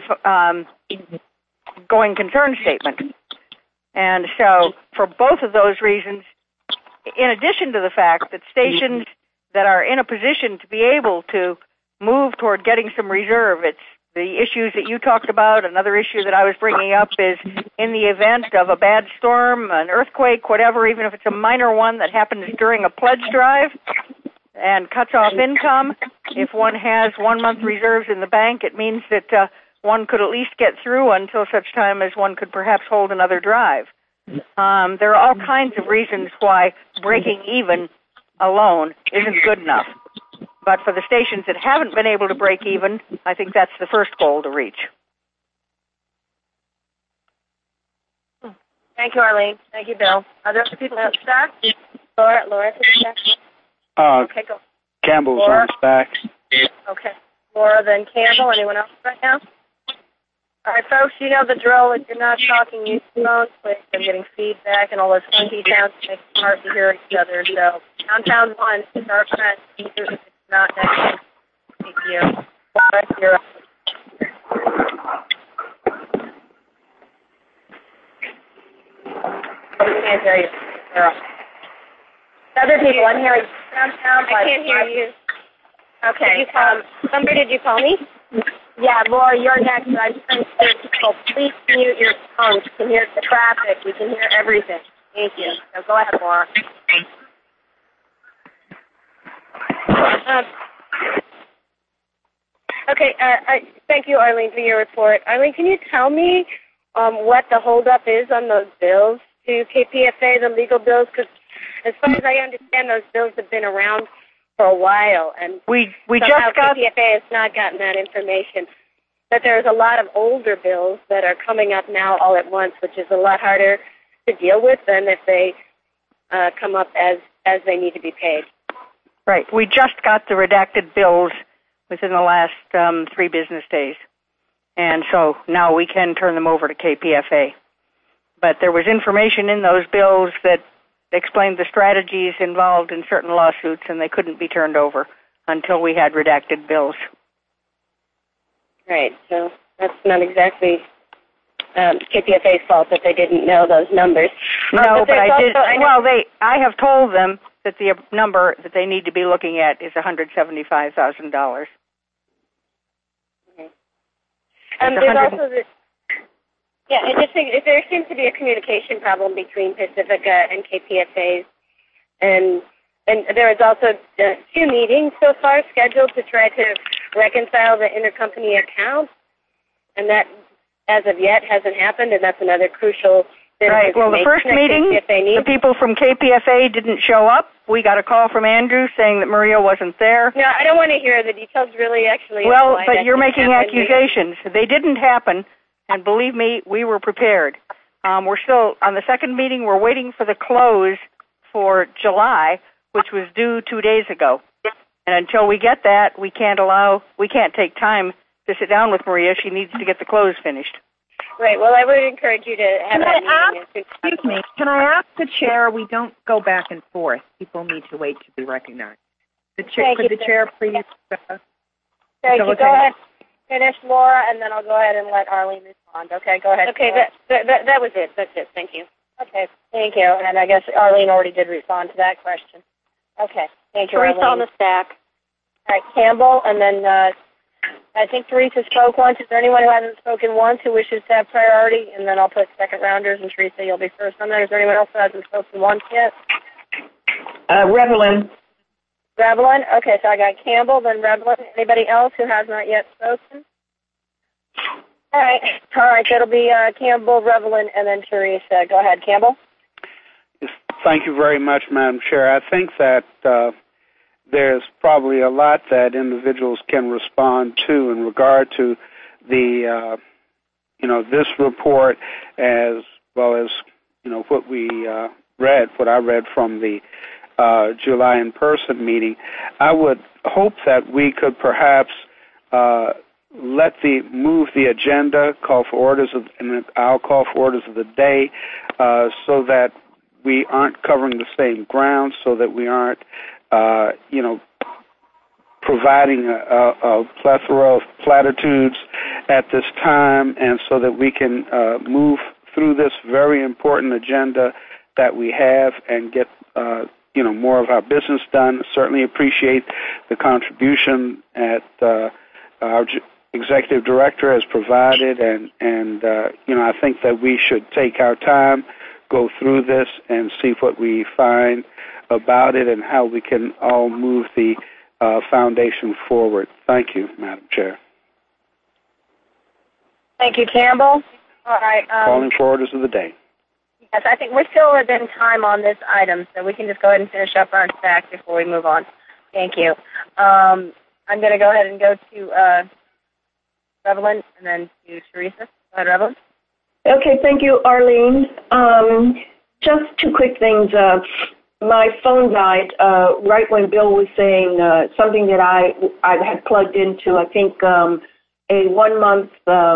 going concern statement. And so for both of those reasons, in addition to the fact that stations that are in a position to be able to move toward getting some reserve, it's the issues that you talked about. Another issue that I was bringing up is in the event of a bad storm, an earthquake, whatever, even if it's a minor one that happens during a pledge drive and cuts off income, if one has 1 month reserves in the bank, it means that one could at least get through until such time as one could perhaps hold another drive. There are all kinds of reasons why breaking even alone isn't good enough. But for the stations that haven't been able to break even, I think that's the first goal to reach. Thank you, Arlene. Thank you, Bill. Are there other people on the stack? Laura, okay, go. Campbell's Laura? on the stack. Okay. Laura, then Campbell. Anyone else right now? All right, folks, you know the drill. If you're not talking, use the phone, please. I'm getting feedback and all those funky sounds make it hard to hear each other. So, Downtown 1 is our friend. It's not next. Thank you. Laura, you're up. I can't hear you. Other people, I'm hearing Downtown. I can't hear you. Okay. Did you call me? Yeah, Laura, you're next. I'm just trying to hear people. Please mute your phones. We can hear the traffic. We can hear everything. Thank you. So go ahead, Laura. Okay. Thank you, Arlene, for your report. Arlene, can you tell me what the holdup is on those bills to KPFA, the legal bills? Because as far as I understand, those bills have been around for a while, and we just got KPFA has not gotten that information. But there's a lot of older bills that are coming up now all at once, which is a lot harder to deal with than if they come up as they need to be paid. Right. We just got the redacted bills within the last 3 business days, and so now we can turn them over to KPFA. But there was information in those bills that explained the strategies involved in certain lawsuits, and they couldn't be turned over until we had redacted bills. Right, so that's not exactly KPFA's fault that they didn't know those numbers. No, but I did. I have told them that the number that they need to be looking at is $175,000. Okay. There's also there seems to be a communication problem between Pacifica and KPFA's, and there is also 2 meetings so far scheduled to try to reconcile the intercompany accounts, and that, as of yet, hasn't happened, and that's another crucial bit of information. Well, the first meeting, the people from KPFA didn't show up. We got a call from Andrew saying that Maria wasn't there. No, I don't want to hear the details, really, actually. Well, but you're making accusations. They didn't happen, and believe me, we were prepared. We're still, on the second meeting, we're waiting for the close for July, which was due 2 days ago. And until we get that, we can't take time to sit down with Maria. She needs to get the close finished. Right. Well, I would encourage you to have that meeting. Excuse me. Can I ask the chair? We don't go back and forth. People need to wait to be recognized. Could the chair please? Thank you. Go ahead. Finish, Laura, and then I'll go ahead and let Arlene respond. Okay, go ahead. Okay, that was it. That's it. Thank you. Okay, thank you. And I guess Arlene already did respond to that question. Okay, thank you, Arlene. Teresa on the stack. All right, Campbell, and then I think Teresa spoke once. Is there anyone who hasn't spoken once who wishes to have priority? And then I'll put second rounders, and Teresa, you'll be first on that. Is there anyone else who hasn't spoken once yet? Revelin. Revelin? Okay, so I got Campbell, then Revelin. Anybody else who has not yet spoken? All right, so it'll be Campbell, Revelin, and then Teresa. Go ahead, Campbell. Yes, thank you very much, Madam Chair. I think that there's probably a lot that individuals can respond to in regard to the, this report, as well as, what we what I read from the July in-person meeting. I would hope that we could perhaps move the agenda, call for orders and I'll call for orders of the day, so that we aren't covering the same ground, so that we aren't, providing a plethora of platitudes at this time, and so that we can move through this very important agenda that we have and get, more of our business done. Certainly appreciate the contribution that our executive director has provided, and I think that we should take our time, go through this, and see what we find about it and how we can all move the foundation forward. Thank you, Madam Chair. Thank you, Campbell. All right. Calling for orders of the day. Yes, I think we're still within time on this item, so we can just go ahead and finish up our stack before we move on. Thank you. I'm going to go ahead and go to Revelin and then to Teresa. Go ahead, Revelin. Okay, thank you, Arlene. Just 2 quick things. My phone died right when Bill was saying something that I had plugged into. I think a 1 month,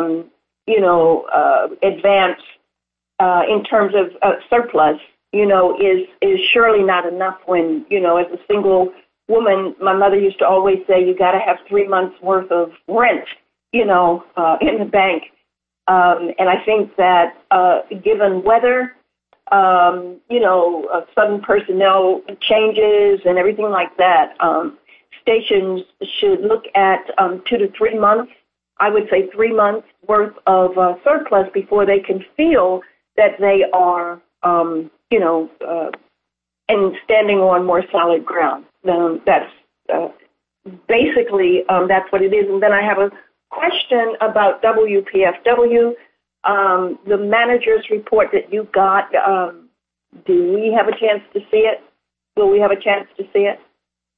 advance in terms of surplus, is surely not enough when, as a single woman, my mother used to always say, you got to have 3 months worth of rent, in the bank. And I think that given weather, sudden personnel changes and everything like that, stations should look at 2 to 3 months, I would say 3 months worth of surplus before they can feel that they are, and standing on more solid ground. That's basically that's what it is. And then I have a question about WPFW. The manager's report that you got, do we have a chance to see it? Will we have a chance to see it?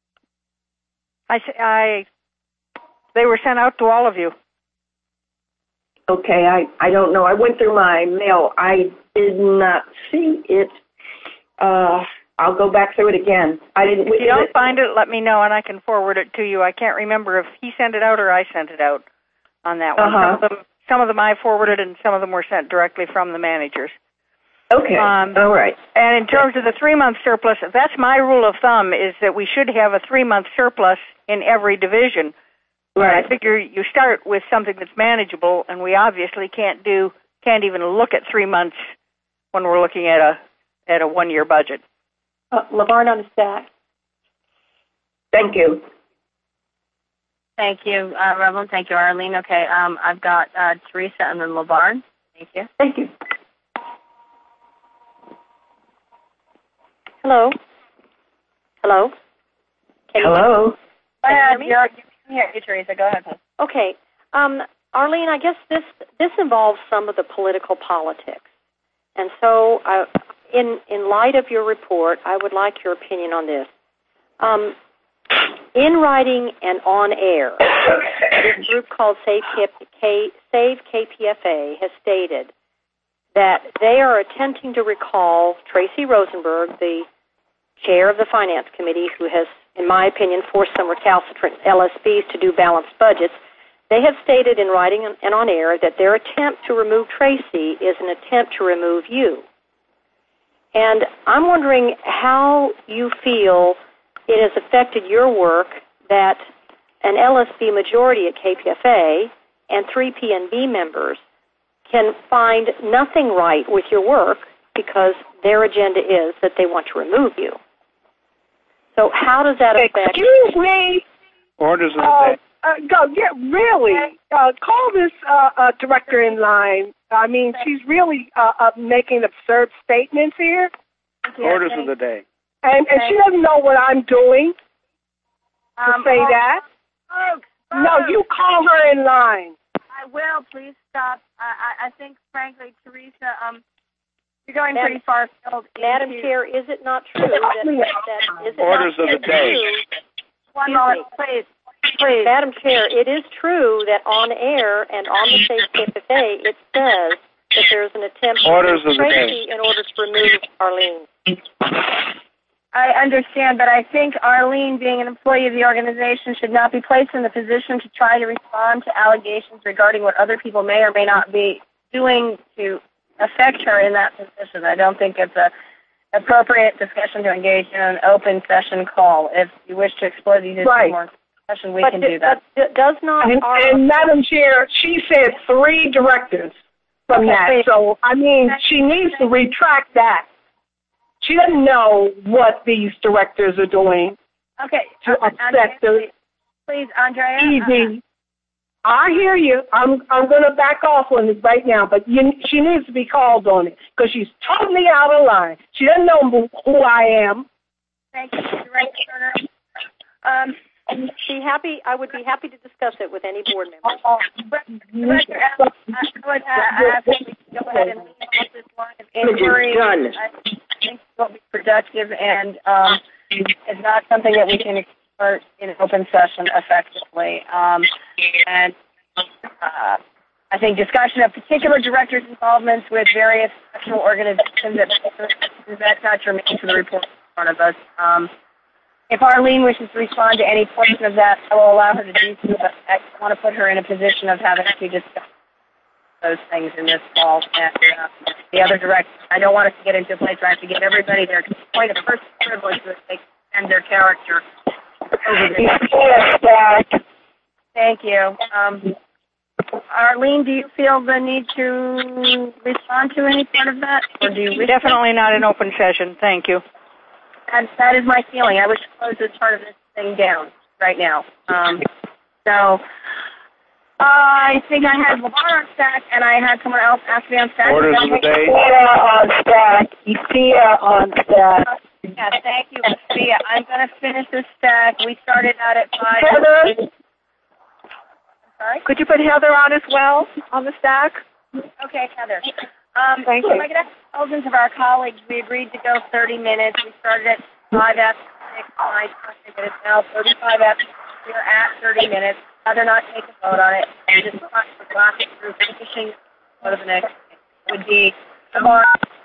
They were sent out to all of you. Okay, I don't know. I went through my mail. I did not see it. I'll go back through it again. If you don't find it, let me know and I can forward it to you. I can't remember if he sent it out or I sent it out on that one. Some of them I forwarded, and some of them were sent directly from the managers. Okay. All right. And in terms of the 3-month surplus, that's my rule of thumb, is that we should have a 3-month surplus in every division. Right. I figure you start with something that's manageable, and we obviously can't even look at 3 months when we're looking at a 1-year budget. LaVarn on the stack. Thank you. Thank you, Reverend. Thank you, Arlene. Okay, I've got Teresa and then LaVarn. Thank you. Thank you. Hello. Hello. Hello. Go ahead. You can hear you, Teresa. Go ahead. Okay. Arlene, I guess this involves some of the political politics. And so in light of your report, I would like your opinion on this. In writing and on air, this group called Save KPFA has stated that they are attempting to recall Tracy Rosenberg, the chair of the Finance Committee, who has, in my opinion, forced some recalcitrant LSBs to do balanced budgets. They have stated in writing and on air that their attempt to remove Tracy is an attempt to remove you. And I'm wondering how you feel it has affected your work that an LSB majority at KPFA and 3 PNB members can find nothing right with your work because their agenda is that they want to remove you. So how does that affect... Excuse me. Orders of the day. Call this director in line. I mean, she's really making absurd statements here. Orders of the day. And she doesn't know what I'm doing to say that. No, you call her in line. I will. Please stop. I think, frankly, Teresa, you're going pretty far afield. Madam Chair, is it not true that is it Orders not of the day. One moment, please. Madam Chair, it is true that on air and on the Save KPFA, it says that there's an attempt to remove Tracy in order to remove Arlene. I understand, but I think Arlene, being an employee of the organization, should not be placed in the position to try to respond to allegations regarding what other people may or may not be doing to affect her in that position. I don't think it's a appropriate discussion to engage in an open session call. If you wish to explore these issues more discussion, we can do that. But does not and Madam Chair, she said 3 directors from that. So, I mean, she needs to retract that. She doesn't know what these directors are doing to upset the... Please, Andrea. Easy. I hear you. I'm going to back off on it right now, but she needs to be called on it because she's totally out of line. She doesn't know who I am. Thank you, Director Turner. I would be happy to discuss it with any board members. Director, I would ask you to go ahead and leave off this line of inquiry. I think it will be productive, and it's not something that we can explore in an open session effectively. And I think discussion of particular directors' involvements with various professional organizations that's not germane to the report in front of us. If Arlene wishes to respond to any portion of that, I will allow her to do so, but I want to put her in a position of having to discuss those things in this call. And the other directors, I don't want us to get into a place where I have to get everybody there to the point of personal privilege that they and their character over there. Thank you. Arlene, do you feel the need to respond to any part of that? Or do you Definitely not an open session. Thank you. That is my feeling. I wish to close this part of this thing down right now. I think I had LaVarn on stack, and I had someone else ask me on stack. Orders of the day. Isia on stack. Yeah, thank you, Isia. I'm going to finish this stack. We started out at 5. Heather? Sorry? Could you put Heather on as well on the stack? Okay, Heather. Thank you. If I could ask the indulgence of our colleagues, we agreed to go 30 minutes. We started at 5 after 6, 9, 20 minutes. Now 35 after 6. We're at 30 minutes. Rather not take a vote on it. And just block it through finishing. Go to the next thing. Would be tomorrow.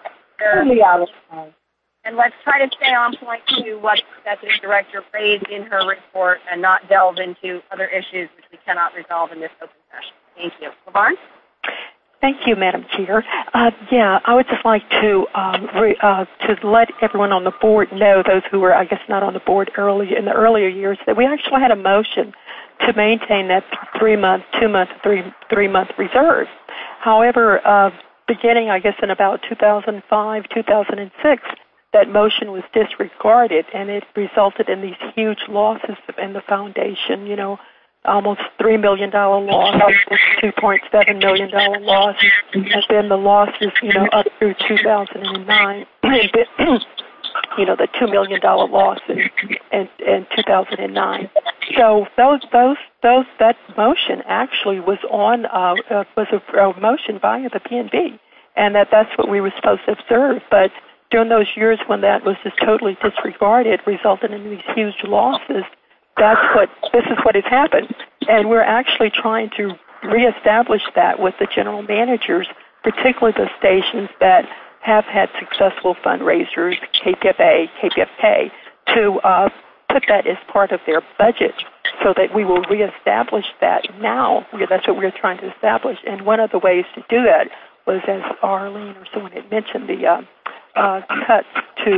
And let's try to stay on point to what the executive director raised in her report and not delve into other issues which we cannot resolve in this open session. Thank you. LaVarn? Thank you, Madam Chair. I would just like to let everyone on the board know, those who were, I guess, not on the board in the earlier years, that we actually had a motion to maintain that 3-month, 2-month, 3-month reserve. However, beginning, I guess, in about 2005, 2006, that motion was disregarded, and it resulted in these huge losses in the foundation, almost $3 million loss, $2.7 million loss, and then the losses, up through 2009, the $2 million loss in 2009. So that motion actually was a motion via the PNB, and that's what we were supposed to observe. But during those years when that was just totally disregarded, resulting in these huge losses, this is what has happened. And we're actually trying to reestablish that with the general managers, particularly the stations that have had successful fundraisers, KPFA, KPFK, to put that as part of their budget so that we will reestablish that now. That's what we're trying to establish. And one of the ways to do that was, as Arlene or someone had mentioned, the cuts to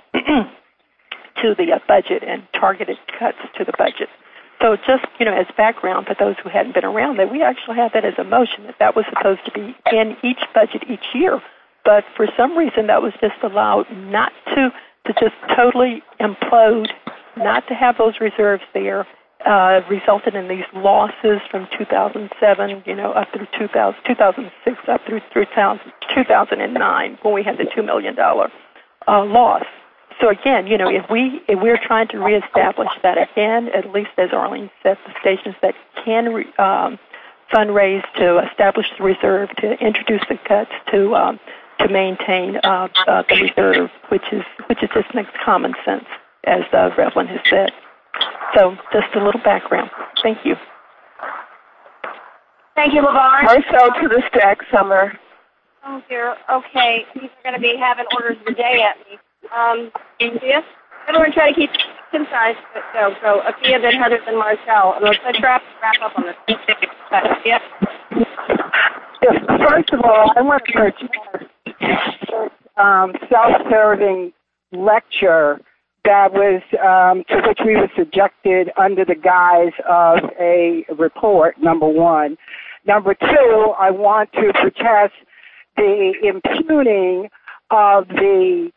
the budget and targeted cuts to the budget. So just, as background for those who hadn't been around, that we actually had that as a motion, that was supposed to be in each budget each year. But for some reason, that was just allowed not to just totally implode, not to have those reserves there, resulted in these losses from 2007, up through 2006, up through 2009, when we had the $2 million loss. So again, if we're trying to reestablish that again, at least as Arlene said, the stations that can fundraise to establish the reserve, to introduce the cuts, to maintain the reserve, which just makes common sense, as Revlin has said. So just a little background. Thank you. Thank you, LeVar. Marcel to the stack, Summer. Oh, dear. Okay. These are going to be having orders of the day at me. Afia? Everyone try to keep concise. So Afia, then Heather, then Marcel. And let's wrap up on this. Yes. First of all, I want to purchase self-serving lecture that was to which we were subjected under the guise of a report, number one. Number two, I want to protest the impugning of the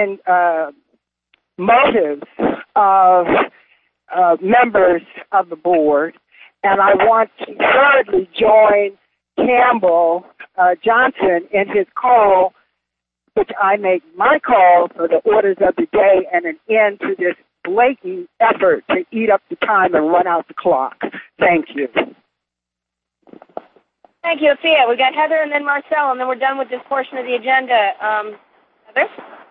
motives of members of the board. And I want to thirdly join Campbell Johnson in his call, which I make my call for the orders of the day and an end to this blatant effort to eat up the time and run out the clock. Thank you. Thank you, Afia. We got Heather and then Marcel, and then we're done with this portion of the agenda. Heather?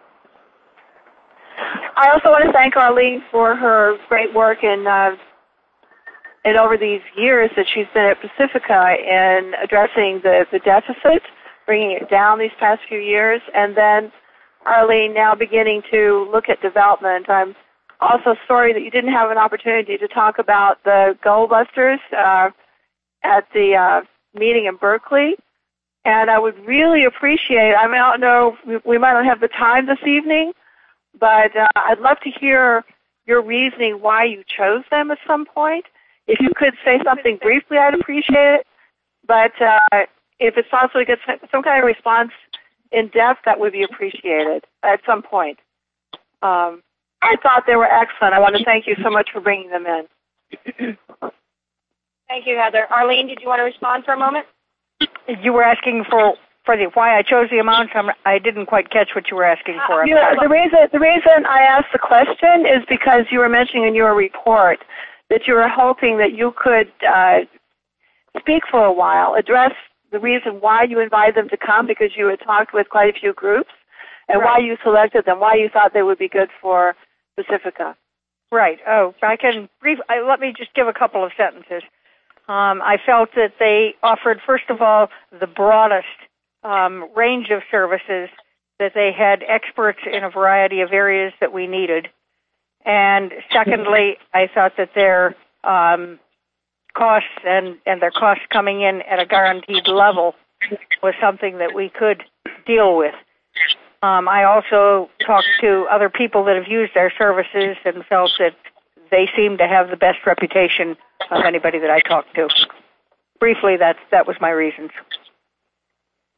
I also want to thank Arlene for her great work and over these years that she's been at Pacifica in addressing the deficit, bringing it down these past few years, and then Arlene now beginning to look at development. I'm also sorry that you didn't have an opportunity to talk about the Goalbusters at the meeting in Berkeley, and I would really appreciate, I don't know, we might not have the time this evening, but I'd love to hear your reasoning why you chose them at some point. If you could say something briefly, I'd appreciate it. But if it's possible to get some kind of response in depth, that would be appreciated at some point. I thought they were excellent. I want to thank you so much for bringing them in. Thank you, Heather. Arlene, did you want to respond for a moment? You were asking for the why I chose the amounts. I didn't quite catch what you were asking for. The reason I asked the question is because you were mentioning in your report that you were hoping that you could speak for a while, address the reason why you invited them to come, because you had talked with quite a few groups, and why you selected them, why you thought they would be good for Pacifica. Right. Oh, I can let me just give a couple of sentences. I felt that they offered, first of all, the broadest range of services, that they had experts in a variety of areas that we needed. And secondly, I thought that their costs and their costs coming in at a guaranteed level was something that we could deal with. I also talked to other people that have used their services and felt that they seem to have the best reputation of anybody that I talked to. Briefly, that was my reasons.